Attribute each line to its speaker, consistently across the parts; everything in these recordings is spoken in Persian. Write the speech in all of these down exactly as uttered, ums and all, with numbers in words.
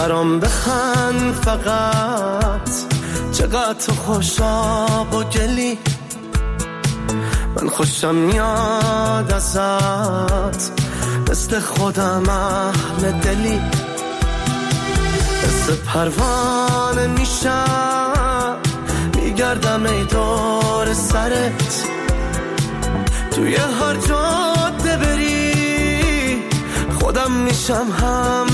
Speaker 1: برام بخند فقط، چقدر تو خوشاب و گلی، من خوشم میاد ازت، مثل خودم اهل دلی، مثل پروانه میشم میگردم ای دور سرت، توی هر جاده بری خودم میشم هم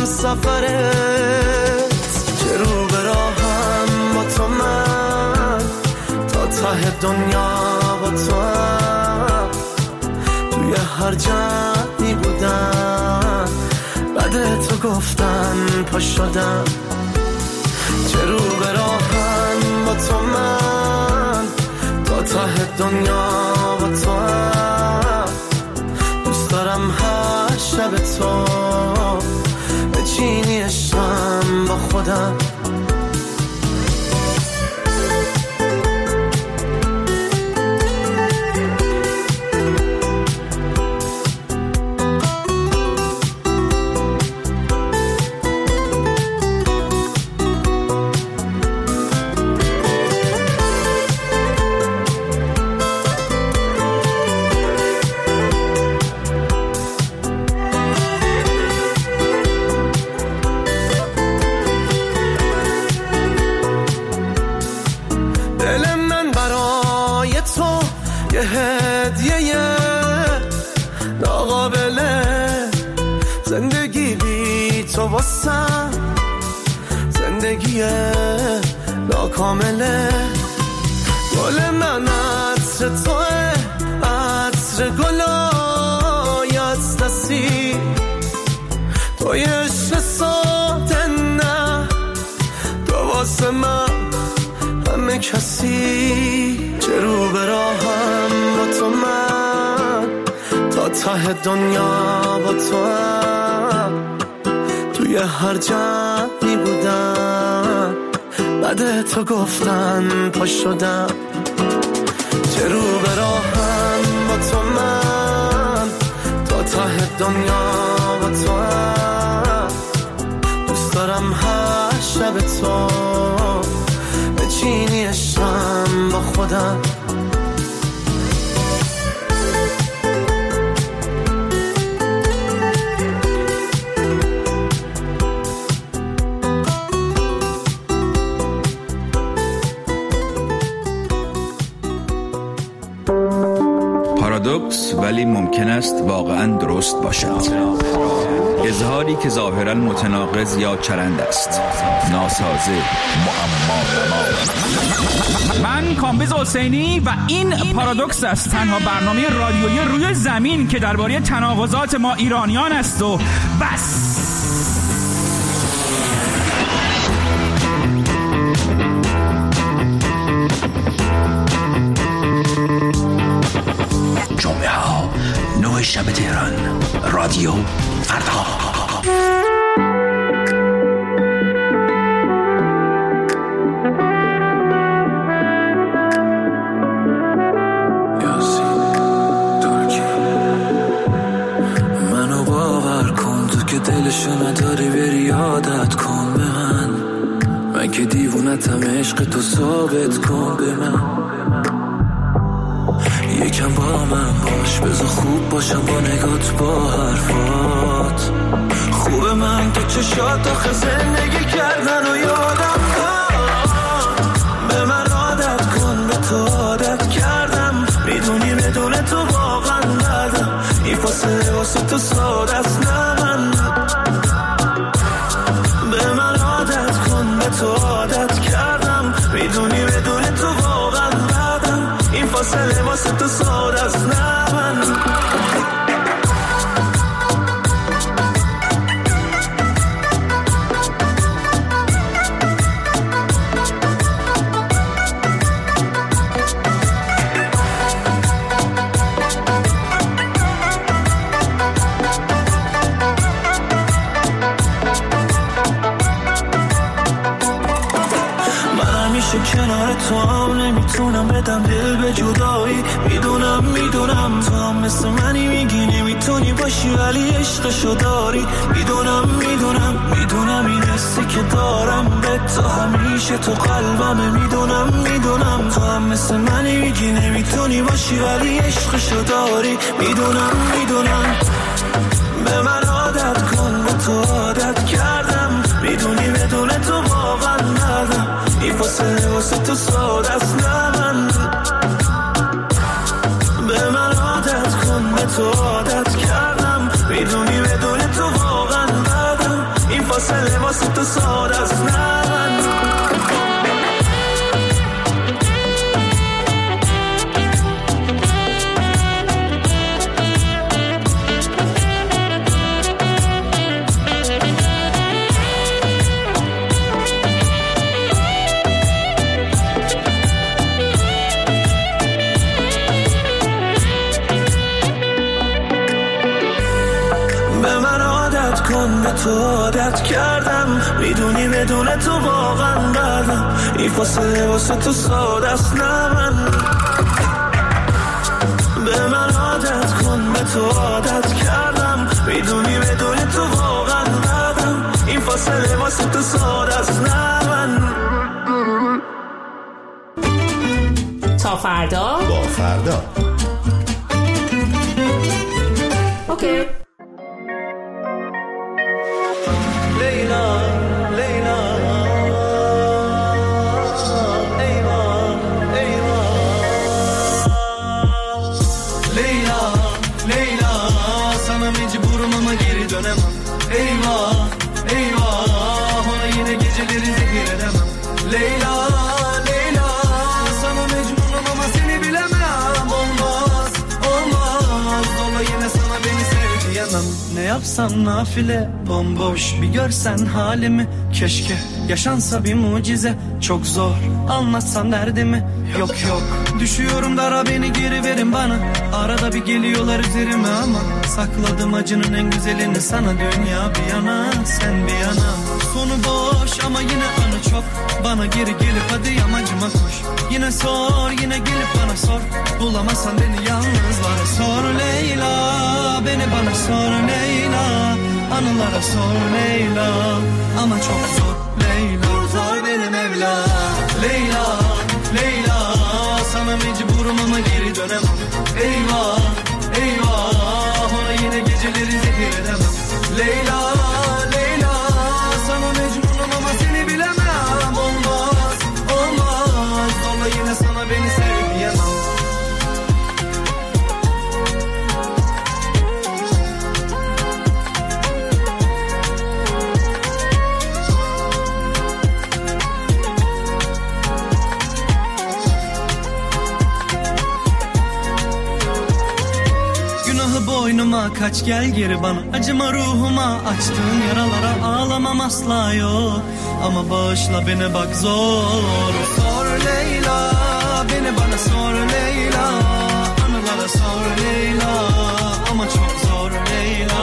Speaker 1: سفرت، چه رو به راهم با تو من، تا ته دنیا با تو هم، توی هر جمعی بودم بعد تو گفتن پا شدم، چه رو به راهم با تو من، تا ته دنیا با تو هم، دوست دارم هر شب تو بچینی عشقم با خودم. واسم زندگی ناکامله، گل من عطر توه، عطر گلای از دستی، توی عشق ساده نه، تو واسه من همه کسی، چه رو به راهم با تو من، تا ته دنیا با تو هم، توی هر جمعی بودم بعد تو گفتن پا شدم، چه رو به راهم با تو من، تا ته دنیا با تو هم، دوست دارم هر شب تو بچینی عشقم با خودم.
Speaker 2: پارادوکس ولی ممکن است واقعاً درست باشد. اظهاری که ظاهراً متناقض یا چرند است، ناسازه، معما.
Speaker 3: من کامبیز حسینی و این پارادوکس است، تنها برنامه رادیویی روی زمین که درباره تناقضات ما ایرانیان است و بس.
Speaker 4: جمعه ها نه شب تهران، رادیو فردا.
Speaker 5: منو باور کن تو که دلشو نداری، بری عادت کن به من، من که دیوونتم، عشق تو ثابت کن به من، یکم با من باش، بذار خوب باشم با نگات با حرفات، خوبه من که چشات آخه زندگی کردن و یادم داد، به من عادت کن، به تو عادت کردم، میدونی بدون تو واقعا ندم، این فاصله واسه تو ساده است نه من، به من عادت کن، به تو عادت کردم، میدونی بدون تو واقعا ندم، این فاصله واسه تو ساده است نه من. تو هم نمیتونم بدم دل به جدایی. میدونم میدونم تو هم مثل منی، میگی نمیتونی باشی ولی عشقشو داری. میدونم میدونم میدونم این حسی که دارم به تو همیشه تو قلبمه. میدونم میدونم تو هم مثل منی، میگی نمیتونی باشی ولی عشقشو داری. میدونم میدونم به من عادت کن، به تو عادت کردم. میدونی بدون تو واقعا ندم، این فاصله واسه تو ساده است. نه من به من عادت کن، به تو عادت کردم. میدونی بدون تو واقعا ندم، این فاصله واسه تو ساده است. نه من تو عادت کردم. میدونی بدون تو واقعا بدم، این فاصله واسه تو ساده است. نه من به من عادت کن، به تو عادت کردم. میدونی بدون تو واقعا بدم، این فاصله واسه تو ساده است. نه من
Speaker 6: تا فردا
Speaker 7: با فردا.
Speaker 6: اوکی.
Speaker 5: لیلا لیلا ایوا ایوا لیلا لیلا sana mecburum ama geri dönemem. Eyvah eyvah ona yine geceleri zehir edemem. Leyla Leyla sana mecburum ama seni bilemem. Olmaz olmaz ona yine sana beni sev diyemem. Ne yapsam nafile bomboş, bir görsen halimi. Keşke yaşansa bir mucize, çok zor anlatsan derdimi. Yok yok düşüyorum dara, beni geri verin bana. Arada bir geliyorlar üzerime ama sakladım acının en güzelini sana. Dünya bir yana sen bir yana, sonu boş ama yine anı çok. Bana geri gelip hadi yamacıma koş. Yine sor yine gelip bana sor. Bulamazsan beni yalnızlara sor Leyla. Beni bana sor Leyla. Anılara sor Leyla. Ama çok zor Leyla. Kurtar beni Mevla. Leyla Leyla sana mecburum ama geri dönemem. Eyvah eyvah ona yine geceleri zehir edemem. Leyla Leyla sana mecburum ama seni bilemem. Olmaz olmaz zorla yine sana beni sev diyemem. Boynuma kaç gel geri bana, acıma ruhuma, açtığın yaralara ağlamam asla yok. Ama bağışla beni bak zor. Sor Leyla beni bana sor Leyla. Anılara sor Leyla. Ama çok zor Leyla.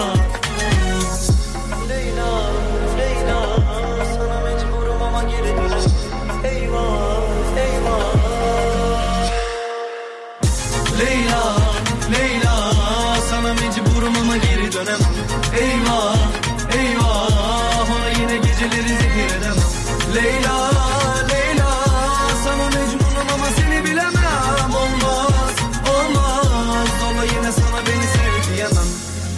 Speaker 5: Leyla Leyla sana mecburum ama geri dönemem. Eyvah eyvah Leyla Leyla sana mecburum ama geri dönemem. Eyvah eyvah ona yine geceleri zehir edemem. Leyla Leyla sana mecburum ama seni bilemem. Olmaz olmaz zorla yine sana beni sev diyemem.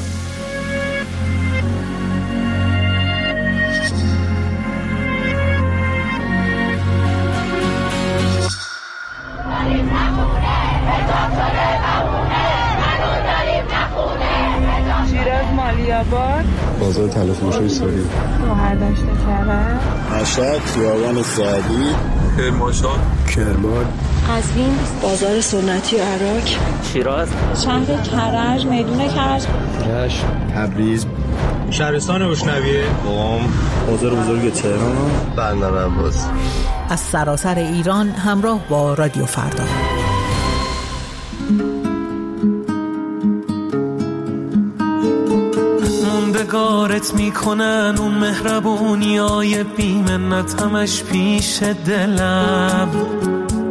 Speaker 8: شیراز مالیاباد،
Speaker 7: بازار تلفروشی ساری،
Speaker 8: گوهر داشته کرد،
Speaker 7: مشهد، خیابان سعدی،
Speaker 9: کرمانشاه،
Speaker 7: کرمان،
Speaker 10: قزوین، بازار سنتی عراق،
Speaker 11: شیراز،
Speaker 8: شهر کرج، میدون کرج،
Speaker 7: رشت، تبریز،
Speaker 9: شهرستان روشنویه،
Speaker 7: قم، بازار بزرگ تهران، بندر عباس.
Speaker 12: از سراسر ایران همراه با رادیو فردا.
Speaker 5: موندگارت میکنن اون مهربونیای بیمنت همش پیش دلم.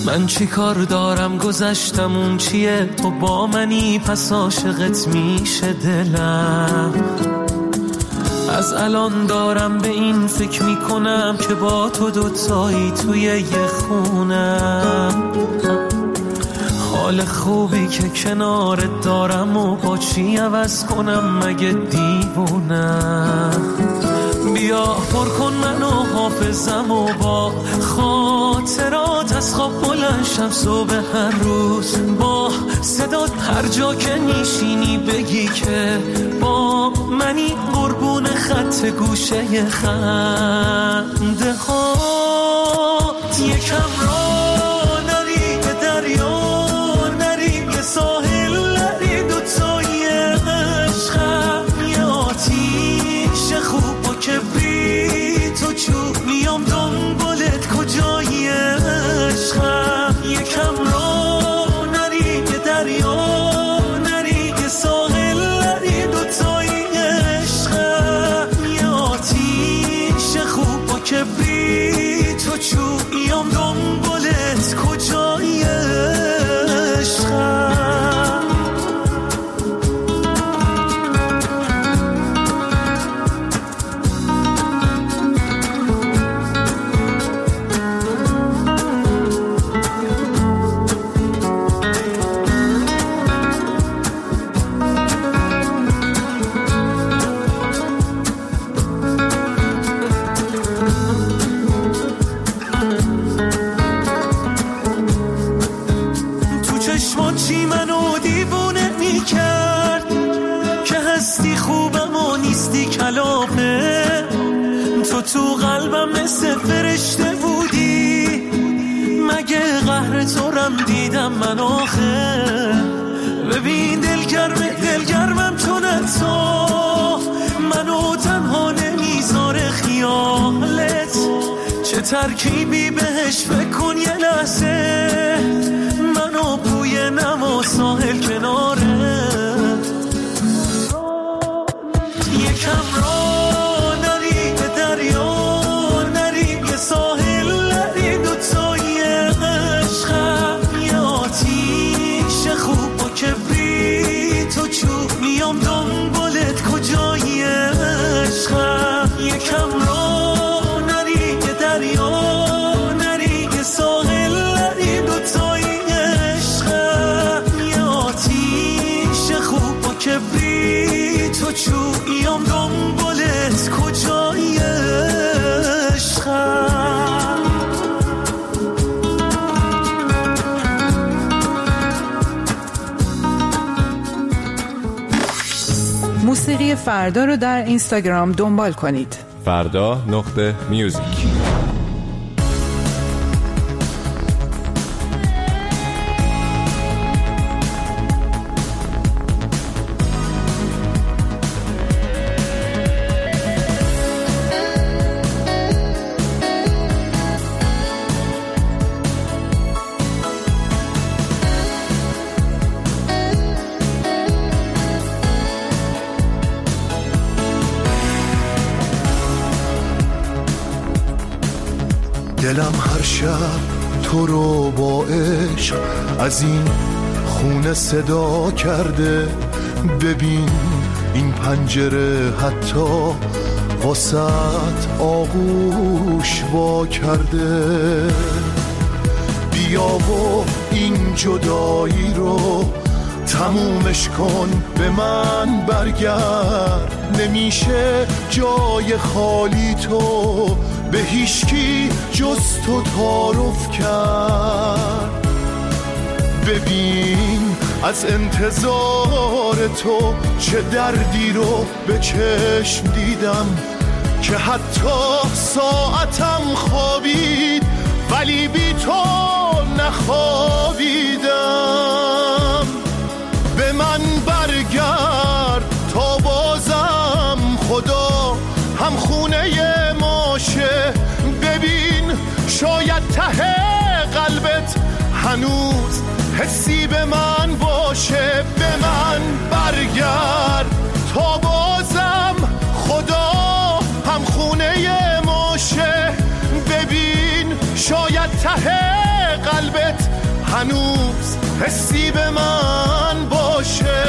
Speaker 5: من چی کار دارم گذشتم اون چیه، تو با منی پس عاشقت میشه دلم. از الان دارم به این فکر میکنم که با تو دوتایی توی یه خونم. حال خوبی که کنارت دارم و با چی عوض کنم مگه دیوونم. بیا پر کن منو حافظم و با خاطرات از خواب بلند شم صبح هر روز. با صدات هر جا که میشینی بگی که با منی، قربون خط گوشه خنده هات. یکم را نری به دریا، نری به ساحل، نری دوتای عشقم. یه آتیش خوب و کبریت و چوب میام دنبالت کجای عشقم. یکم را نری به دریا، نری به ساحل، نری دوتای عشقم. یه آتیش خوب و کبریت و چوب میام دنبالت کجای عشقم. تو قلبم مثل فرشته بودی، مگه قهر تو رم دیدم من آخه. ببین دلگرم دلگرمم چون تو منو تنها نمیذاره خیالت. چه ترکیبی بهش فکر کن یه لحظه، منو بوی نم و ساحل کناره. یکم را ساحل، نری دوتای عشقم. یه آتیش خوب و کبریت و چوب میام دنبالت کجای عشقم. یکم را نری به دریا، نری به ساحل، نری دوتای عشقم. یه آتیش خوب و کبریت و چوب میام دنبالت کجای عشقم.
Speaker 12: موسیقی فردا رو در اینستاگرام دنبال کنید.
Speaker 11: فردا نقطه میوزیک.
Speaker 1: دلم هر شب تو رو با عشق از این خونه صدا کرده. ببین این پنجره حتی واسط آغوش وا کرده. بیا و این جدایی رو تمومش کن، به من برگرد. نمیشه جای خالی تو به هیچکی جز تو تعارف کرد. ببین از انتظار تو چه دردی رو به چشم دیدم، که حتی ساعتم خوابید ولی بی تو نخوابیدم. به من برگرد تا بازم خدا هم خونه ماشه. ببین شاید ته قلبت هنوز حسی به من باشه. به من برگرد تا بازم خدا هم خونه ماشه. ببین شاید ته قلبت هنوز حسی به من باشه.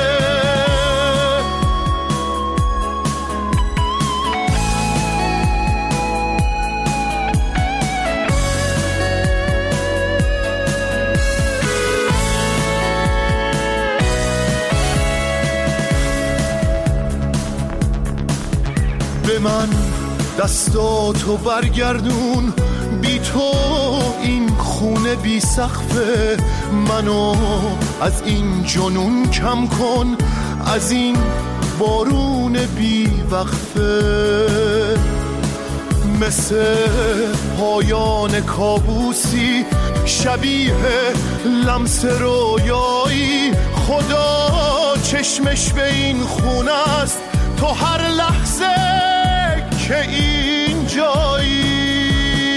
Speaker 1: به من دستاتو برگردون، بی تو این خونه بی سقفه، منو از این جنون کم کن، از این بارون بی وقفه. مثل پایان کابوسی شبیه لمس رویایی، خدا چشمش به این خونه است تو هر لحظه که این جایی.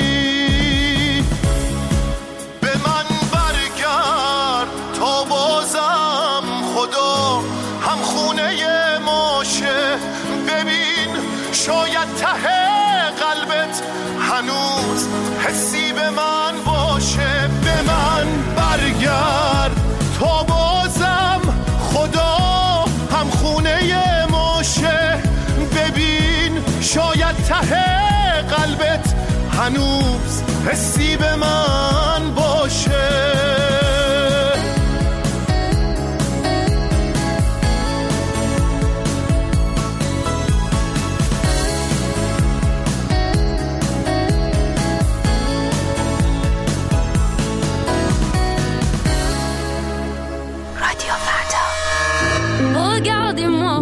Speaker 1: به من برگرد تا بازم خدا هم خونه ماشه، ببین شاید ته قلبت هنوز حسی به من باشه. به من برگرد تا بازم خدا هم خونه ماشه، ببین شاید ته قلبت هنوز حسی به من باشه.
Speaker 13: Regardez-moi,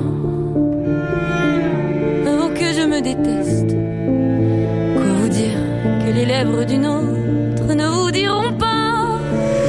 Speaker 13: oh que je me déteste. Quoi vous dire que les lèvres d'une autre ne vous diront pas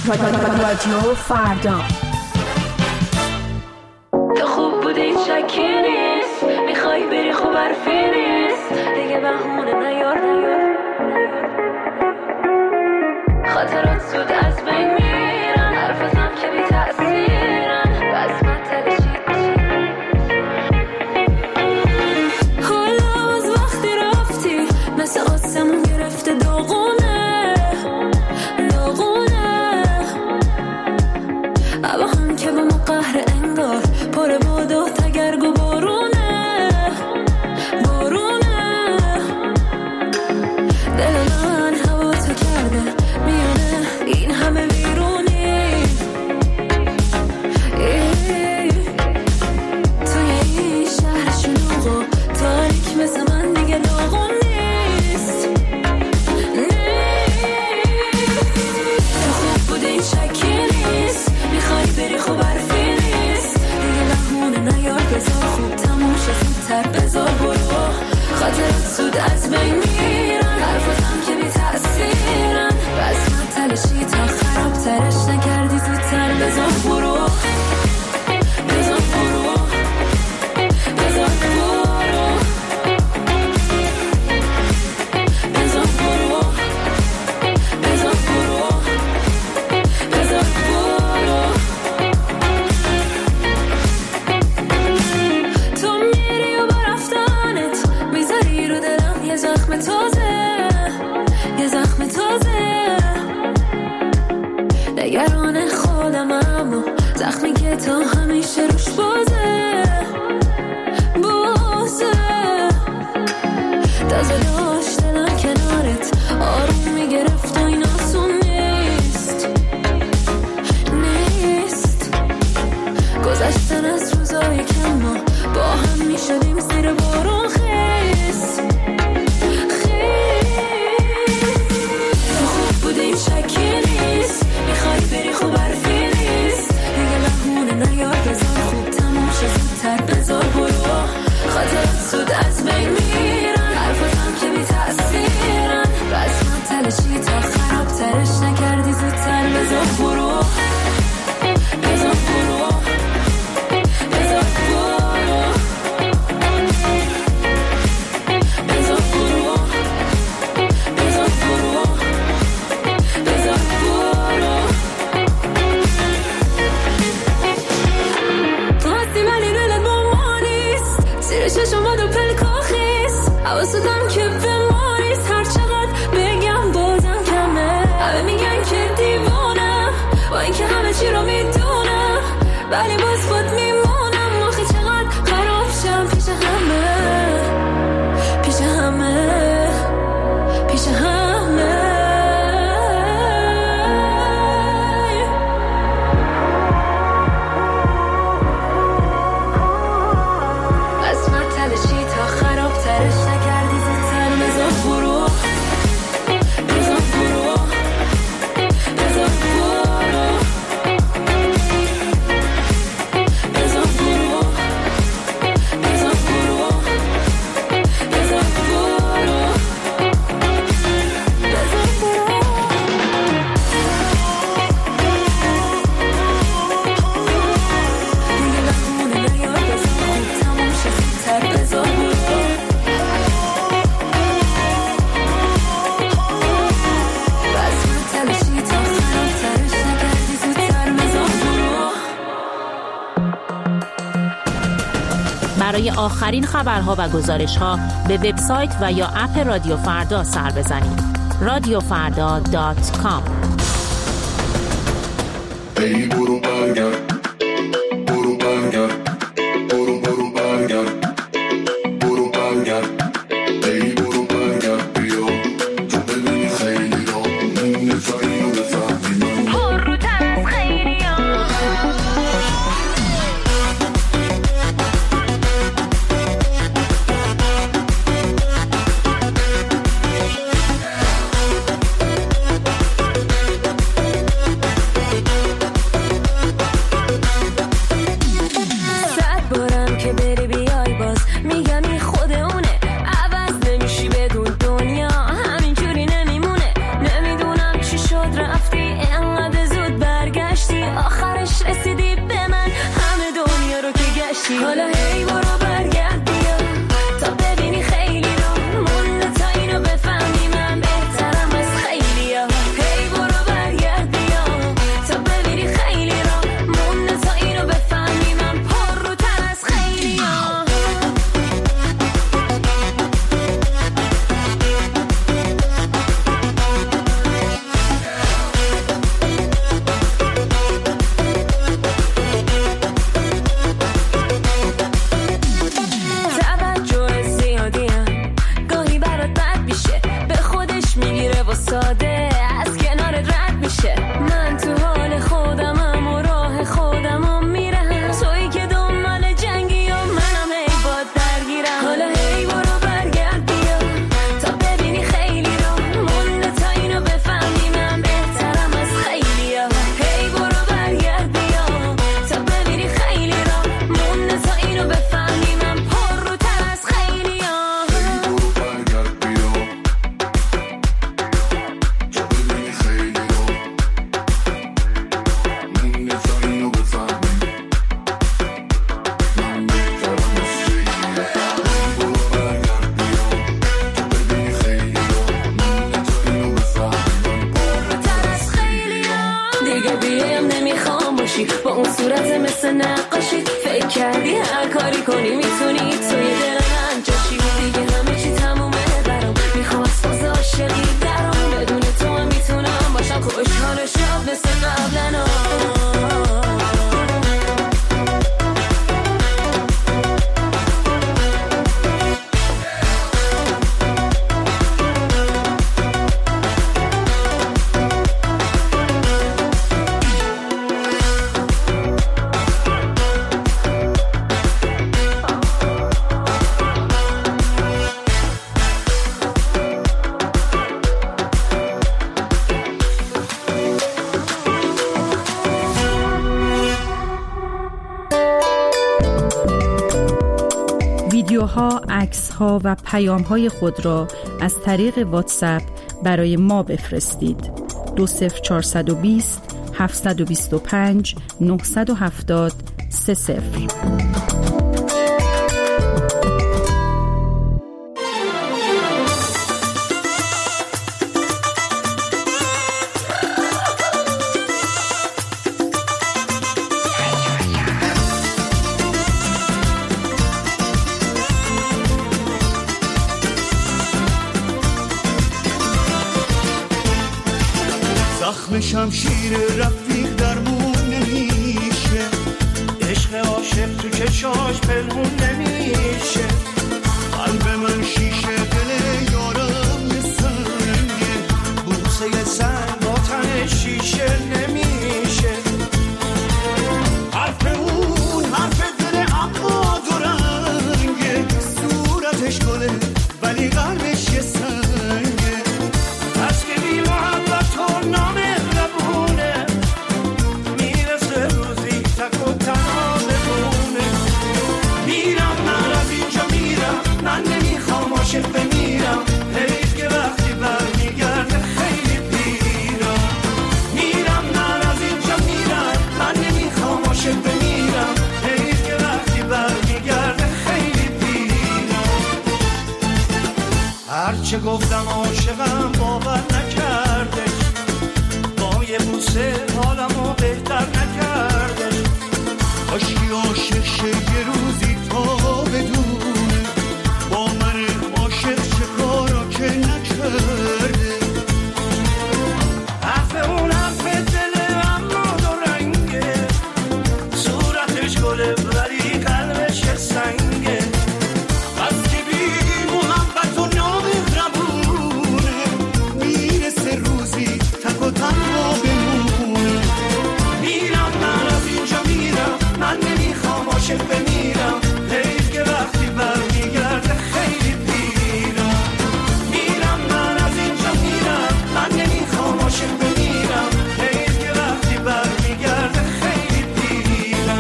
Speaker 6: رادیو فردا.
Speaker 13: تو خوب بودی شکی نیست، میخوای بری خوب حرفی نیست، دیگه بهونه نیار نیار. خاطرات زود از بین میرن، حرفتم که بی تأثیرن، بس من تلشید حالا از وقتی رفتی مثل آسمون گرفته داغونه داغونه. اما هم که با ما قهر انگار پر باد و تگرگ و بارونه بارونه. دل من هوا تو کرده میونه این همه بیرونی، توی این شهر شلوغ و تاریک مثل من دیگه داغون نیست. تو خوب بودی شکی نیست، میخوای بری خوب حرفی نیست، دیگه لحونه نیار بذار خوب تموم شد زودتر بذار برو. خاطرات زود از بین میرن، حرفتم که بی تأثیرن، بس من تلشی تا خراب ترش نکردی زودتر بذار برو بذار برو بذار برو بذار برو بذار برو بذار برو. تو میری و با رفتنت میذاری رو دلم یه زخم تازه یه زخم تازه. نگران خودم اما زخمی که تا همیشه روش بازه بازه. تازه داشت دلم کنارت آروم میگرفت و این آسون نیست نیست. گذشتن از روزای که ما با هم میشدیم زیر بارون خیس بودی شکی نیست، میخوای بری خوب حرفی نیست، دیگه لحونه نیار بذار خوب تموم شد زودتر بذار برو. خاطرات زود از بین میرن، حرفتم که بی تأثیرن، بس من تلشی تا خراب ترش نکردی زودتر بذار برو بذار برو بذار برو بذار برو بذار برو بذار برو. تو هستی ولی دلت با ما نیست، زیر چشمات و پلکا خیس، حواستم که به ما نیست. هر چقدر بگم بازم کمه، همه میگن که دیوانم با اینکه همه چی رو میدونم، ولی باز خود میمونم. آخه چقدر خراب شم پیش همه پیش همه پیش همه. برای آخرین خبرها و گزارش‌ها به وبسایت و یا اپ رادیو فردا سر بزنید. رادیو فردا دات کام.
Speaker 14: ای برو برگرد برو برگرد برو برو برگرد برو برگرد ای برو برگرد بیا تو بدونی خیلی را نفعی رو بفهمی من پر رو تن خیلی ها.
Speaker 13: کردی هر کاری کنی میتونی توی دل من جاشی دیگه همه چی تمومه برام میخوام از فاز عاشقی درام بدون تو هم میتونم باشم خوشحال شب مثل قبلنا
Speaker 15: ویدیوها، عکس‌ها و پیام‌های خود را از طریق واتساپ برای ما بفرستید. دو صفر چهارصد و بیست هفتصد و بیست و پنج نهصد و هفتاد سه صفر.
Speaker 16: زخم شمشیر رفیق درمون نمیشه، عشق عاشق تو چشاش پنهون نمیشه. قلب من شیشه، دل یارم یه سنگه، بوسه سنگ با تن شیشه نمیشه. حرف اون حرف دل اما دو رنگه، صورتش گله ولی قلبش یه سنگه. از که بی محبت و نامهربونه، میرسه روزی تک و تنها بمونه. میرم من از اینجا میرم، من نمیخوام عاشق بمیرم، حیف که وقتی برمیگرده خیلی پیرم. میرم من از اینجا میرم، من نمیخوام عاشق بمیرم، حیف که وقتی برمیگرده خیلی پیرم. هرچه گفتم عاشقم باور نکردش، با یه بوسه حالمو بهتر نکردش. کاشکی عاشق شه یه روزی تا بدونه، با من عاشق چه کارا که نکرده. حرف اون حرف دل اما دو رنگه، صورتش گله ولی قلبش سنگه. از که بی محبت و نامهربونه، میرسه روزی تک و تنها بمونه. میرم من از اینجا میرم، من نمیخوام عاشق بمیرم، حیف که وقتی برمیگرده خیلی پیرم. میرم من از اینجا میرم، من نمیخوام عاشق بمیرم، حیف که وقتی برمیگرده خیلی پیرم.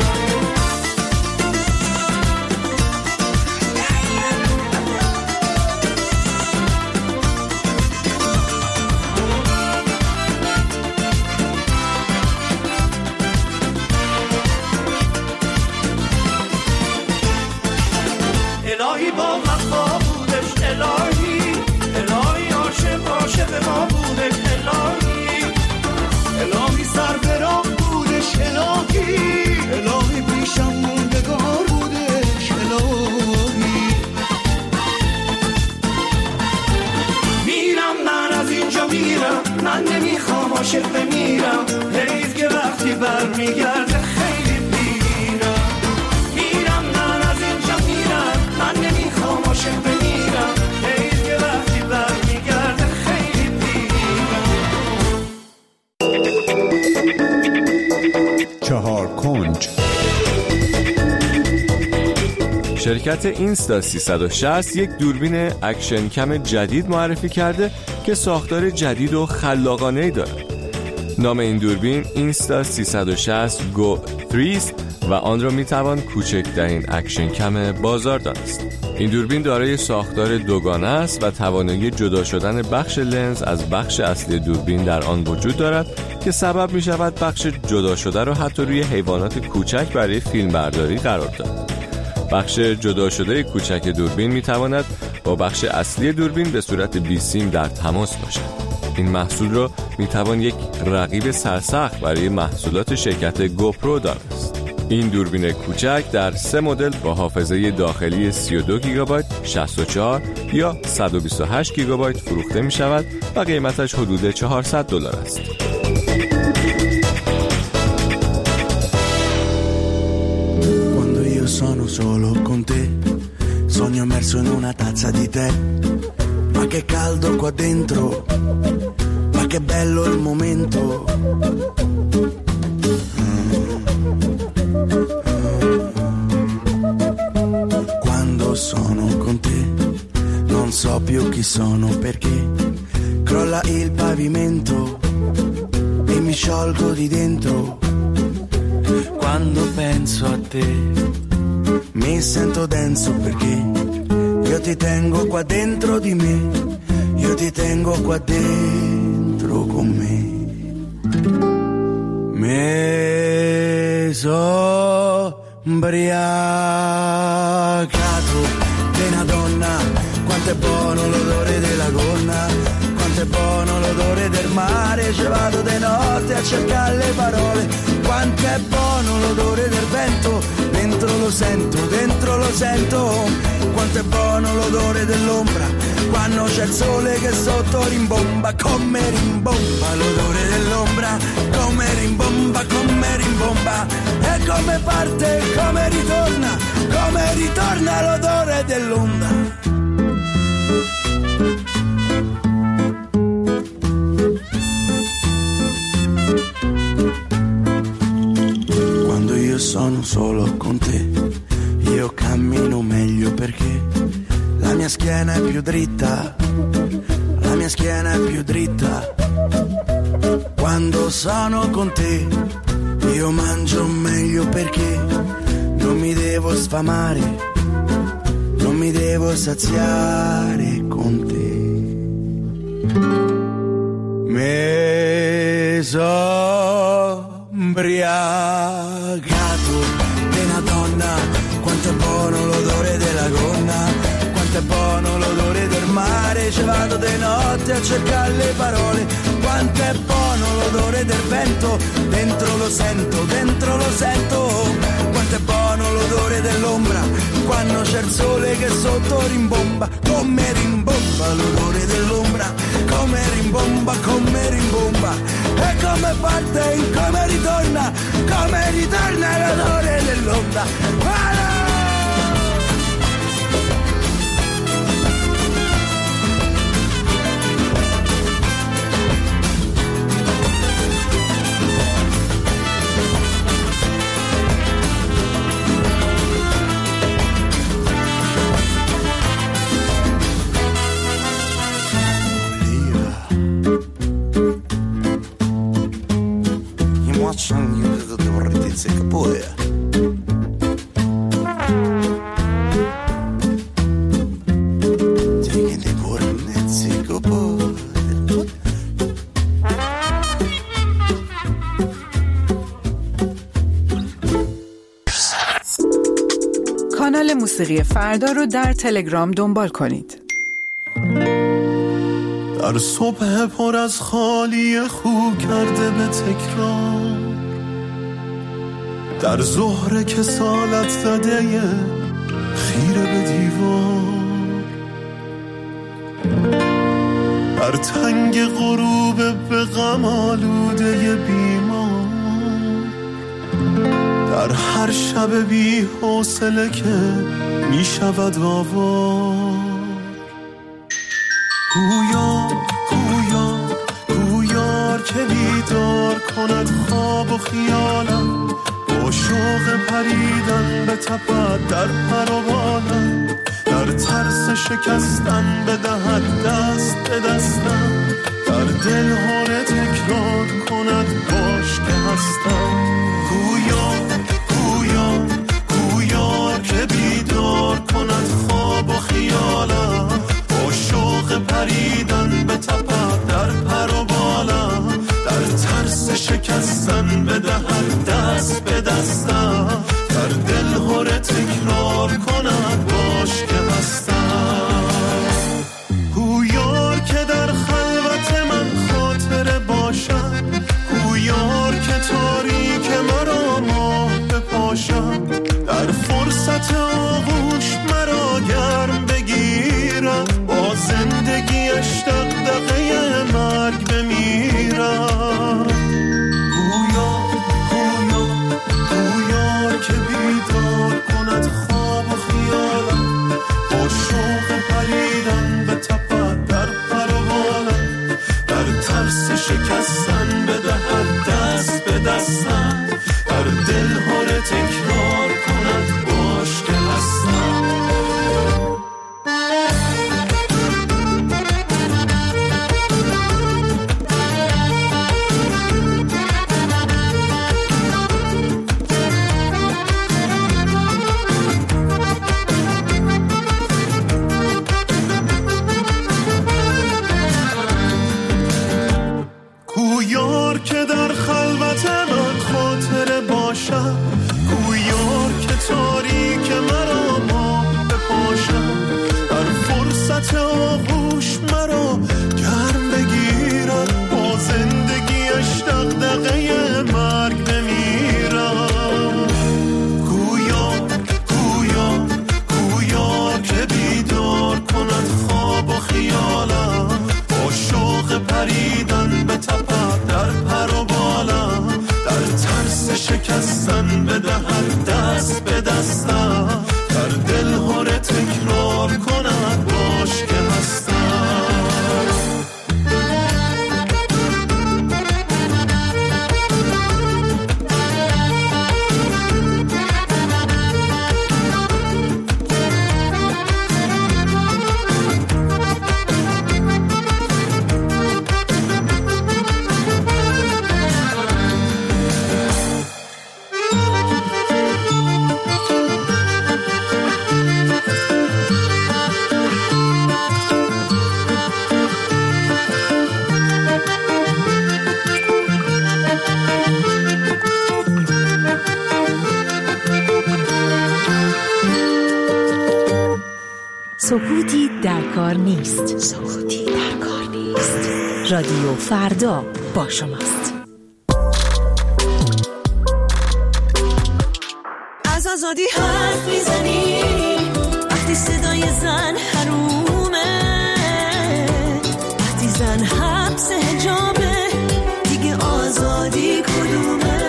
Speaker 16: الهی با وفا بودش، الهی الهی عاشق عاشق ما بودش، الهی الهی سر به راه بودش، الهی الهی پیشم موندگار بودش، الهی. میرم من از اینجا میرم، من نمیخوام عاشق بمیرم، حیف که وقتی برمیگرده خیلی پیرم. میرم من از اینجا میرم، من نمیخوام عاشق بمیرم، حیف که وقتی برمیگرده خیلی پیرم.
Speaker 11: چهار کنج. شرکت اینستا سیصد و شصت یک دوربین اکشن کم جدید معرفی کرده که ساختار جدید و خلاقانه‌ای دارد. نام این دوربین اینستا سیصد و شصت گو سه است و آن را میتوان کوچکترین اکشن کم بازار دانست. این دوربین دارای ساختار دوگانه است و توانایی جدا شدن بخش لنز از بخش اصلی دوربین در آن وجود دارد که سبب می شود بخش جدا شده را حتی روی حیوانات کوچک برای فیلم برداری قرار داد. بخش جدا شده کوچک دوربین می تواند با بخش اصلی دوربین به صورت بی سیم در تماس باشد. این محصول را می توان یک رقیب سرسخت برای محصولات شرکت گوپرو دانست. این دوربین کوچک در سه مدل با حافظه داخلی سی و دو گیگابایت، شصت و چهار یا صد و بیست و هشت گیگابایت فروخته می شود و قیمتش حدود چهارصد دلار است.
Speaker 17: Quando io sono solo con te, sogno immerso in una tazza di tè, ma che caldo qua dentro, ma che bello il momento. Sono con te, non so più chi sono perché crolla il pavimento e mi sciolgo di dentro. Quando penso a te mi sento denso perché io ti tengo qua dentro di me, io ti tengo qua dentro con me. Me so ubriacato di una donna, quanto è buono l'odore della gonna, quanto è buono l'odore del mare, ci vado di notte a cercare le parole, quanto è buono l'odore del vento, dentro lo sento, dentro lo sento, quanto è buono l'odore dell'ombra, quando c'è il sole che sotto rimbomba, come rimbomba l'odore dell'ombra, come rimbomba, come rimbomba, e come parte, come ritorna, come ritorna l'odore dell'onda. Quando io sono solo con te, io cammino meglio perché la mia schiena è più dritta, la mia schiena è più dritta. Quando sono con te, io mangio meglio perché non mi devo sfamare, non mi devo saziare con te. Me so ubriacato di una donna, quanto è buono l'odore della gonna, quanto è buono l'odore del mare, ci vado di notte a cercare le parole, quanto è buono l'odore del vento, dentro lo sento, dentro lo sento, quanto è buono l'odore dell'ombra, quando c'è il sole che sotto rimbomba, come rimbomba l'odore dell'ombra, come rimbomba, come rimbomba, e come parte, come ritorna, come ritorna l'odore dell'onda. Ah!
Speaker 12: کانال موسیقی فردا رو در تلگرام دنبال کنید.
Speaker 1: در صبح پر از خالی خو کرده به تکرار، در ظهر کسالت زده خیره به دیوار، در تنگ غروب به غم آلوده بیمار، در هر شب بی حوصله که می شود آوار. گویا گویا گویار که بیدار کند خواب و خیالم، با شوق پریدن به تپد در پر و بالم، در ترس شکستن بدهد دست به دستم، در دل هاره تکرار کند باش که هستم. گویا گویا گویار که بیدار کند خواب و خیالم، با شوق پریدن به تپد در پر و بالم، در ترس شکستن بدهد دست به دستم، در دل هاره تکرار کند باش که هستم. گویار که در خلوت من خاطره باشد، گویار که تاریک مرا ماه بپاشد، زندگیش دغدغه مرگ بمیرد. گویا گویا گویا که بیدار کند خواب و خیالم، با شوق پریدن به تپد در پر و بالم، در ترس شکستن بدهد دست به دستم، در دل هر تکرار کند باش که هستم. کویار که در خلوت من خاطره باشد، کویار که تاریک مرا ما بپاشد، در فرصت آغوش مرا گرم بگیرد، با زندگیش دغدغه مرگ بمیرد. گویا گویا گویا که بیدار کند خواب و خیالم، با شوق پریدن به تپد در پر و بالم، در ترس شکستن بدهد دست به دستم، در دل هر تکرار کند باش که هستم.
Speaker 18: سکوتی در کار نیست. سکوتی در کار نیست. رادیو فردا با شماست.
Speaker 13: از آزادی حرف میزنی وقتی صدای زن حرومه، وقتی زن حبس حجابه دیگه آزادی کدومه؟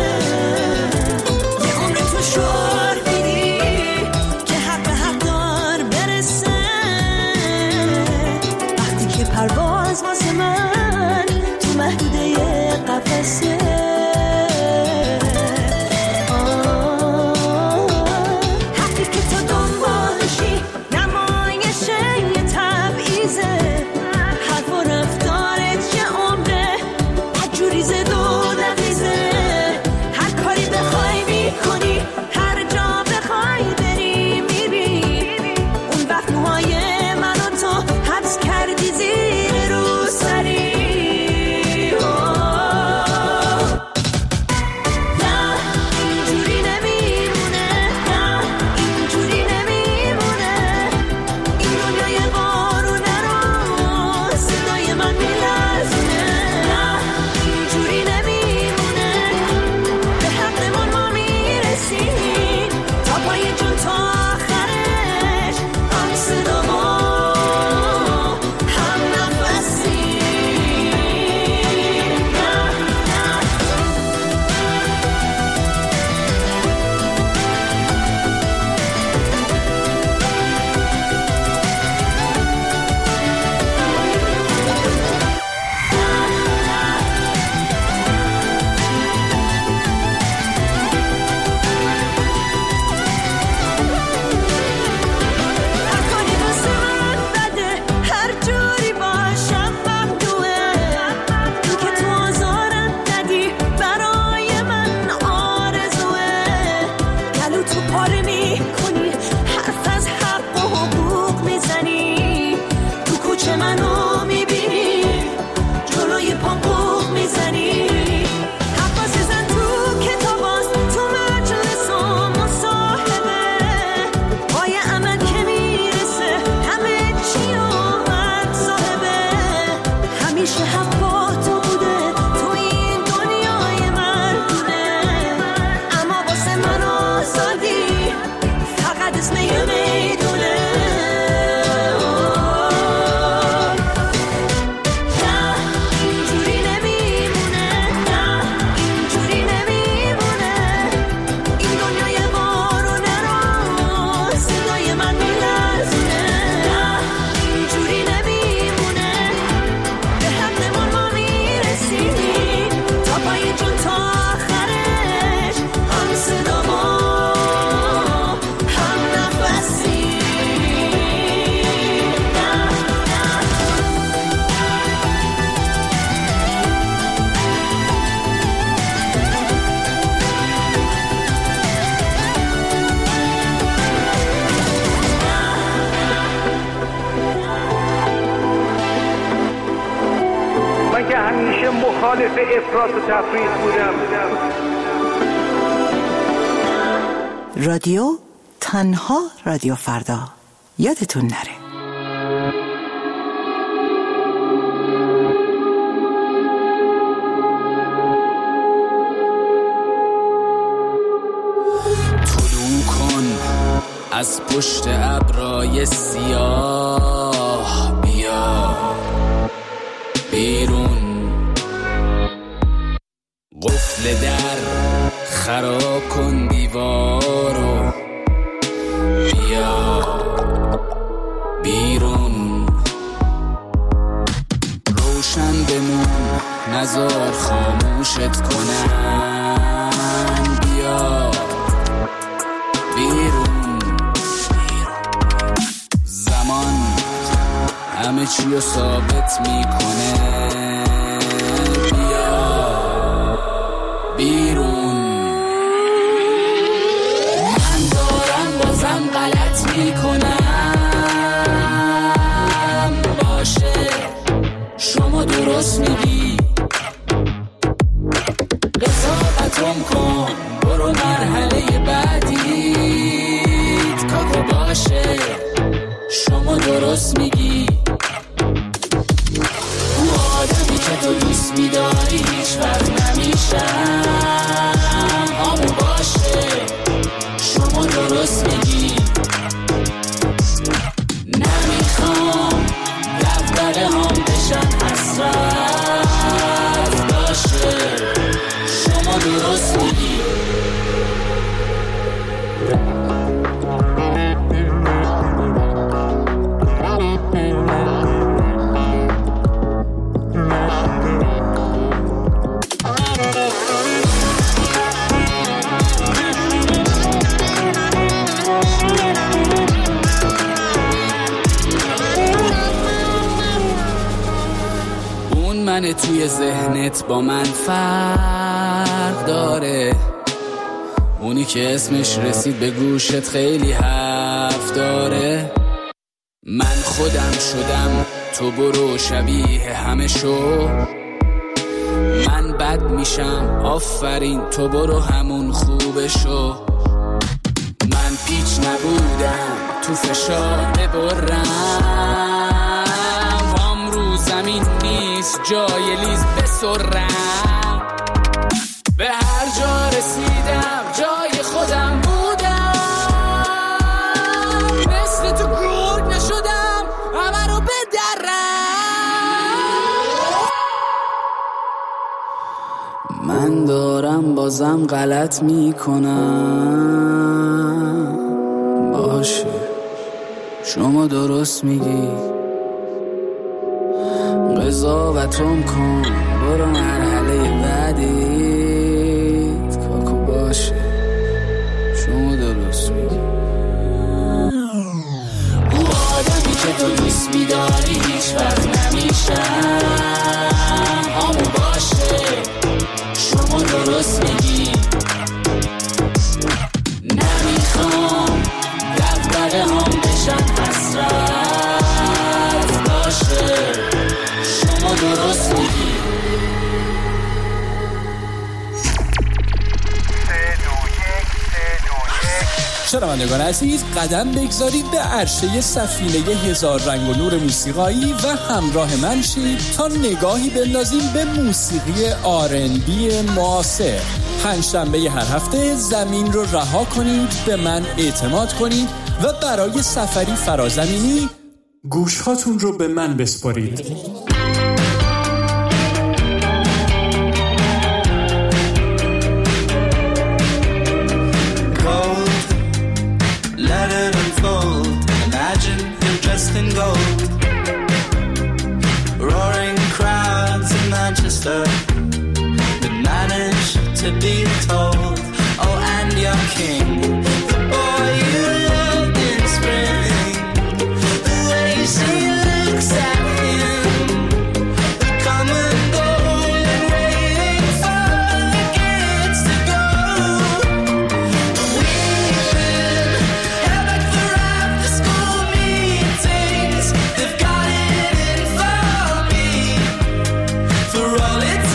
Speaker 13: یه عمر تو شعار میدی که حق به حق دار برسه، وقتی که پرواز واسه من تو محدوده قفسه. اسم یه میدونه
Speaker 19: همیشه مخالف افراط و تفریط بودم.
Speaker 20: رادیو تنها رادیو فردا، یادتون نره.
Speaker 21: از پشت ابرای سیاه بیا بیرون، قفل در خراب کن دیوارو، بیا بیرون، روشن بمون نزار خاموشت کنن، بیا بیرون، همه چی رو ثابت میکنه، بیا بیرون. من دارم بازم غلط میکنم، باشه شما درست میگی، قضاوتم کن برو مرحله بعدیت، کاکو باشه شما درست میگی، آدمی که تو دوست میداری هیچ وقت نمیشم، همون باشه شما درست میگی، نمیخوام دفتره هم بشن حسرت، باشه شما درست میگی. من توی ذهنت با من فرق داره، اونی که اسمش رسید به گوشت خیلی حرف داره، من خودم شدم تو برو شبیه همه شو، من بد میشم آفرین تو برو همون خوبه شو، من پیچ نبودم تو فشار ببرم، زمین نیست جای لیز بسرم، به هر جا رسیدم جای خودم بودم، مثل تو گرگ نشدم همه رو بدرم، من دارم بازم غلط میکنم، باشه شما درست میگی، قضاوتم کن برو مرحله بعدیت، کاکو باشه شما درست میگی، او آدمی که تو دوست میداری هیچ وقت نمیشم، همون باشه شما درست میگی، نمیخوام دفتره هم بشن حسرت، باشه درست میگی.
Speaker 22: شنوندگان عزیز، قدم بگذارید به عرشه سفینه هزار رنگ و نور موسیقایی و همراه من شید تا نگاهی بندازیم به موسیقی آر ان بی معاصر. پنجشنبه هر هفته زمین رو رها کنید، به من اعتماد کنید و برای سفری فرازمینی گوشهاتون رو به من بسپارید.
Speaker 1: In gold, roaring crowds in Manchester that manage to be told, oh, and your king, the boy you loved in spring, the way she looks at him, the common goal and waiting for the kids to go. We've been held back for after school meetings. They've got it in for me, for all it's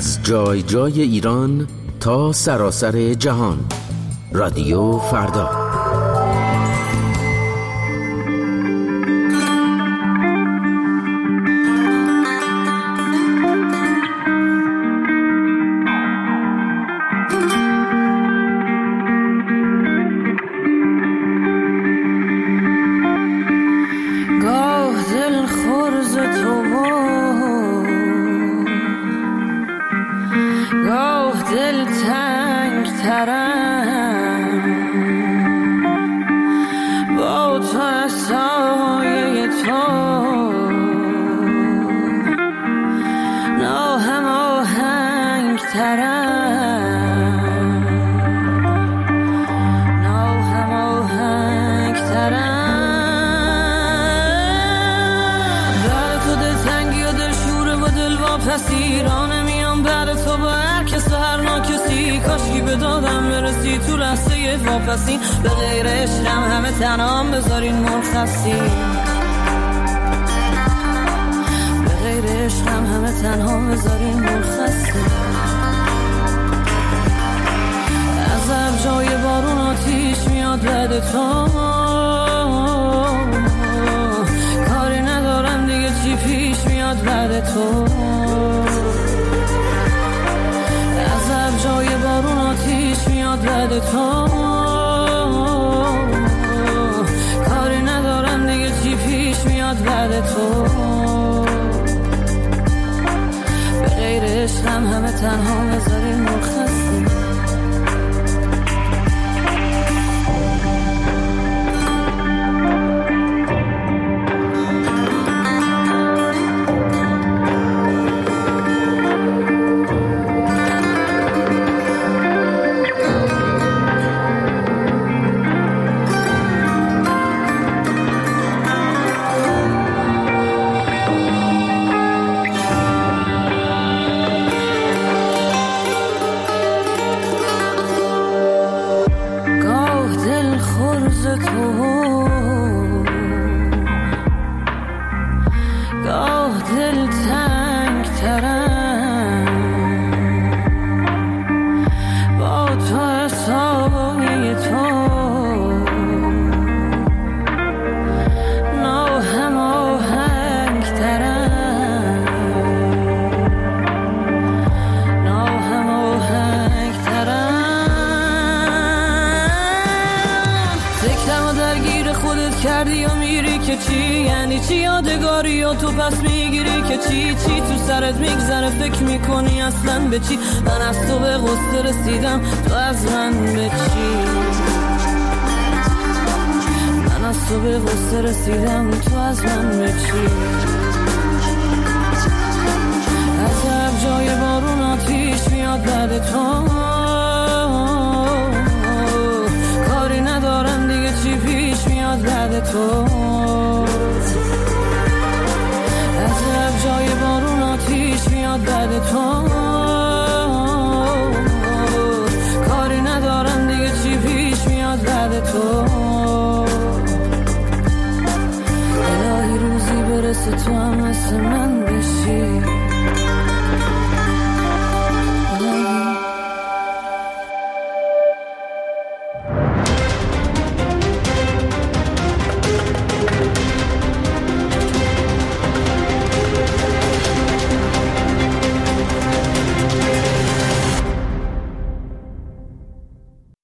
Speaker 2: از جای جای ایران تا سراسر جهان. رادیو فردا.
Speaker 3: واپسین به غیر عشقم همه تنام بذارین مرخصین به غیر عشقم همه تنها بذارین مرخصین عذب جای بارون آتیش میاد بعد تو کاری ندارم دیگه چی پیش میاد بعد تو عذب جای بارون آتیش میاد بعد تو کاری ندارم دیگه چی پیش میاد بعد تو به غیر عشقم همه تنها بذارین مرخصی کردی و میری که چی یعنی چی یادگاری و تو پس میگیری که چی چی تو سرت میگذره فکر میکنی اصلا به چی من از تو به غصه رسیدم تو از من به چی من از تو به غصه رسیدم تو از من به چی عذب جای بارون آتیش میاد بعد تو کاری ندارم دیگه چی پیش میاد بعد تو عذب جای بارون آتیش میاد بعد تو کاری ندارم دیگه چی پیش میاد بعد تو الهی روزی برسه تو هم مثل من بشی